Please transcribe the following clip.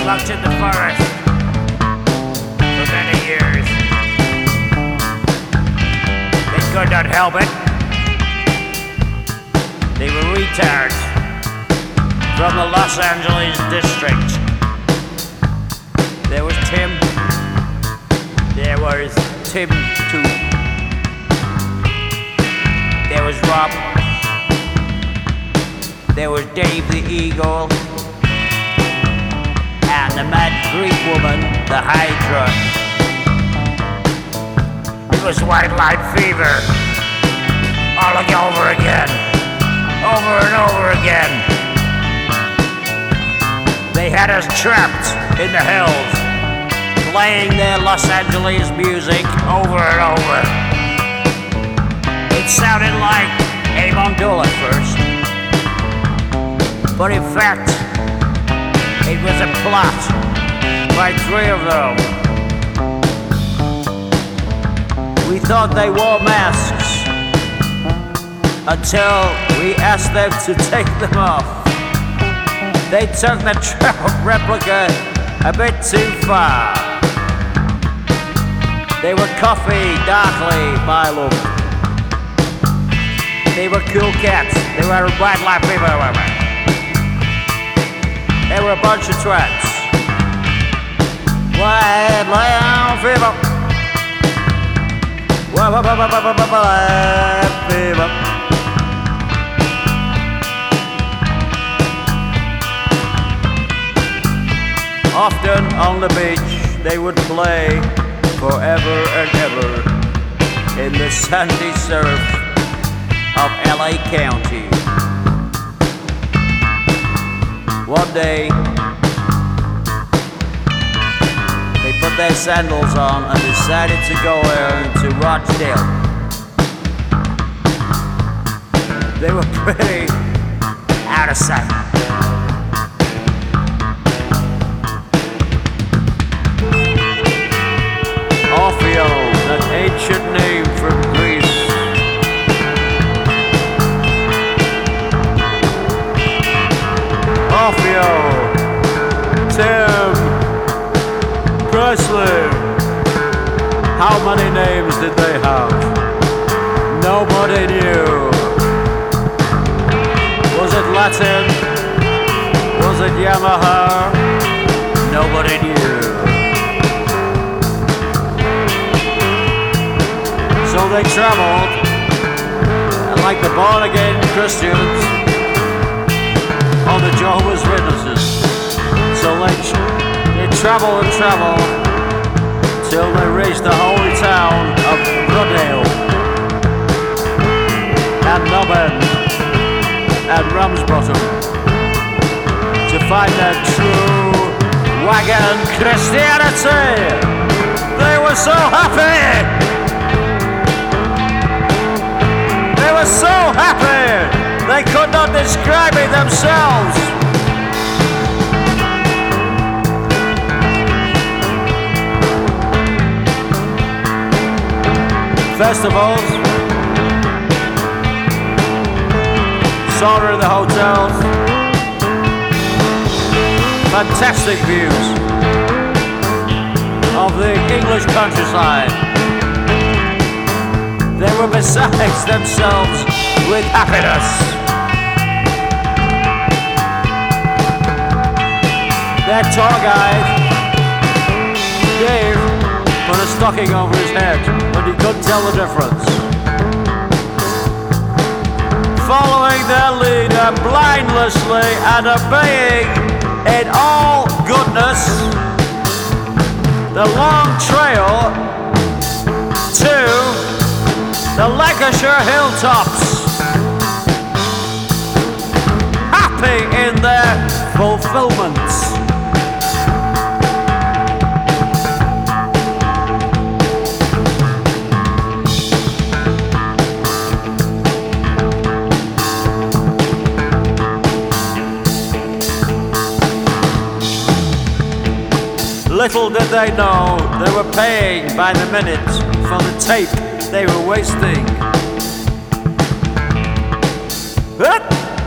locked in the forest for many years. They could not help it. They were retards from the Los Angeles district. There was Tim. There was Tim too. There was Rob. There was Dave the Eagle. And the mad Greek woman, the Hydra. It was white light fever. All over again. Over and over again. They had us trapped in the hills, playing their Los Angeles music over and over. It sounded like Amon Dole at first, but in fact, it was a plot by three of them. We thought they wore masks until we asked them to take them off. They took the replica a bit too far. They were coffee, darkly Milo. They were cool cats. They were white light people. They were a bunch of twats. White light fever. White fever. Often on the beach they would play forever and ever in the sandy surf of LA County. One day they put their sandals on and decided to go to Rochdale. They were pretty out of sight. Orpheus, an ancient name from Greece. Orpheus, Tim, Presley. How many names did they have? Nobody knew. Was it Latin? Was it Yamaha? Nobody knew. So they traveled, and like the born-again Christians or the Jehovah's Witnesses, so they traveled and traveled till they reached the holy town of Rudale and Nubbin and Ramsbottom to find their true wagon Christianity. They were so happy! They were so happy, they could not describe it themselves. Festivals, sauna in the hotels, fantastic views of the English countryside. They were beside themselves with happiness. Their tour guide, Dave, put a stocking over his head, but he couldn't tell the difference. Following their leader blindlessly and obeying in all goodness, the long trail to the Lancashire hilltops, happy in their fulfillment. Little did they know they were paying by the minute for the tape they were wasting.